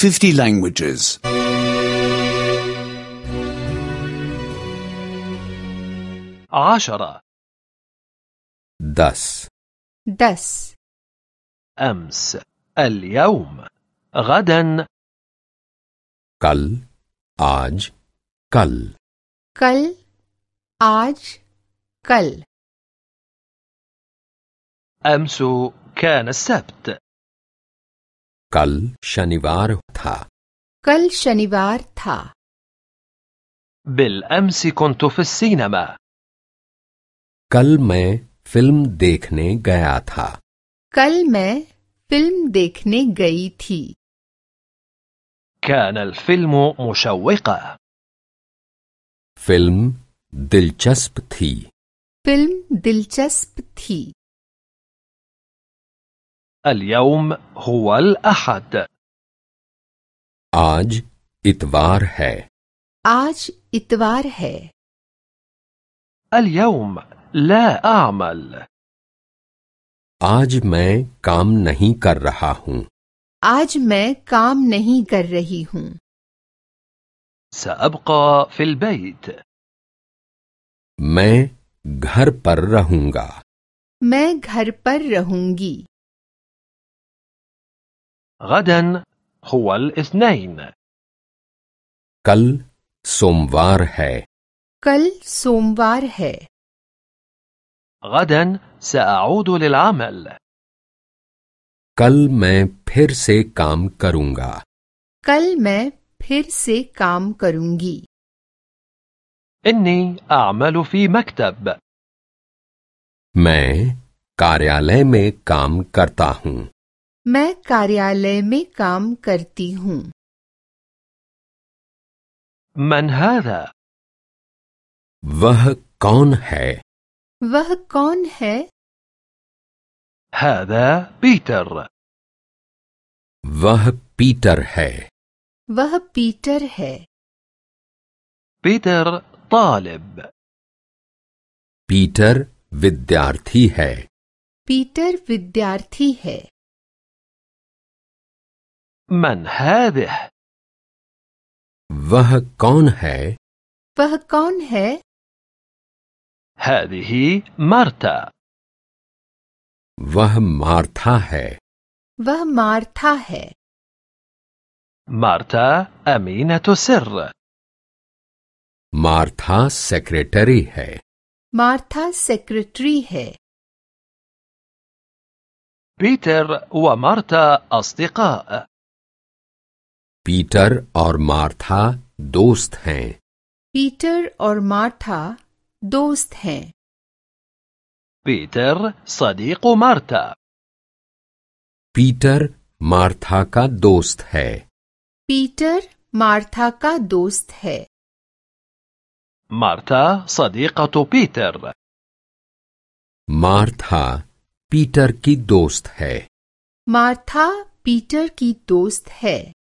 50 languages. 10 10 10 أمس اليوم غدا कल आज कल कल आज कल أمس كان السبت कल शनिवार था कल शनिवार था بالأمس كنت في السينما कल मैं फिल्म देखने गया था कल मैं फिल्म देखने गई थी كان الفيلم مشوقا फिल्म दिलचस्प थी फिल्म दिलचस्प थी اليوم هو الأحد आज इतवार है आज इतवार है اليوم لا أعمल आज मैं काम नहीं कर रहा हूँ आज मैं काम नहीं कर रही हूँ سأبقى في البيت मैं घर पर रहूंगा मैं घर पर रहूंगी غدا هو الاثنين कल सोमवार है कल सोमवार है غدا سأعود للعمل कल मैं फिर से काम करूंगा कल मैं फिर से काम करूंगी إني أعمل في مكتب मैं कार्यालय में काम करता हूँ मैं कार्यालय में काम करती हूँ من هذا؟ वह कौन है वह कौन है هذا بيتر वह पीटर है वह पीटर है بيتر طالب पीटर विद्यार्थी है पीटर विद्यार्थी है من هذه؟ वह कौन है वह कौन है هذه مارتا वह मार्था है वह मार्था है مارتا أمينة سر मार्था सेक्रेटरी है मार्था सेक्रेटरी है بيتر ومارتا أصدقاء पीटर और मार्था दोस्त हैं पीटर और मार्था दोस्त हैं بيتر صديق مارتا पीटर मार्था का दोस्त है पीटर मार्था का दोस्त है مارتا صديقة بيتر मार्था पीटर की दोस्त है मार्था पीटर की दोस्त है